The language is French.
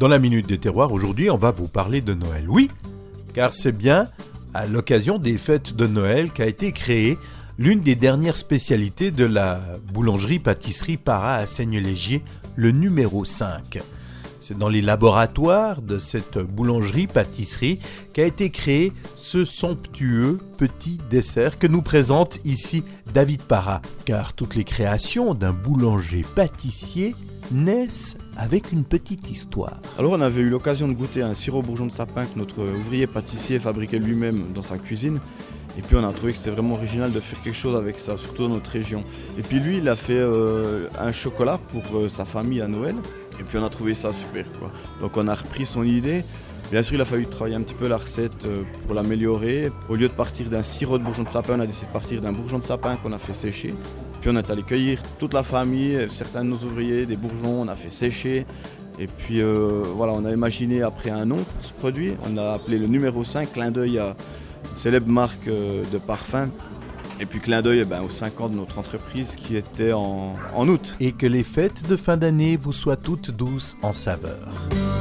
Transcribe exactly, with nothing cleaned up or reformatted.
Dans la Minute des Terroirs, aujourd'hui, on va vous parler de Noël. Oui, car c'est bien à l'occasion des fêtes de Noël qu'a été créée l'une des dernières spécialités de la boulangerie-pâtisserie Para à Seigne-Légier, le numéro cinq. C'est dans les laboratoires de cette boulangerie-pâtisserie qu'a été créé ce somptueux petit dessert que nous présente ici David Para. Car toutes les créations d'un boulanger-pâtissier naissent avec une petite histoire. Alors on avait eu l'occasion de goûter un sirop bourgeon de sapin que notre ouvrier pâtissier fabriquait lui-même dans sa cuisine. Et puis on a trouvé que c'était vraiment original de faire quelque chose avec ça, surtout dans notre région. Et puis lui, il a fait euh, un chocolat pour euh, sa famille à Noël. Et puis on a trouvé ça super, quoi. Donc on a repris son idée. Bien sûr, il a fallu travailler un petit peu la recette euh, pour l'améliorer. Au lieu de partir d'un sirop de bourgeon de sapin, on a décidé de partir d'un bourgeon de sapin qu'on a fait sécher. Puis on est allé cueillir toute la famille, certains de nos ouvriers, des bourgeons, on a fait sécher. Et puis euh, voilà, on a imaginé après un nom pour ce produit. On l'a appelé le numéro cinq, clin d'œil à une célèbre marque euh, de parfum. Et puis clin d'œil eh ben, aux cinq ans de notre entreprise qui était en, en août. Et que les fêtes de fin d'année vous soient toutes douces en saveur.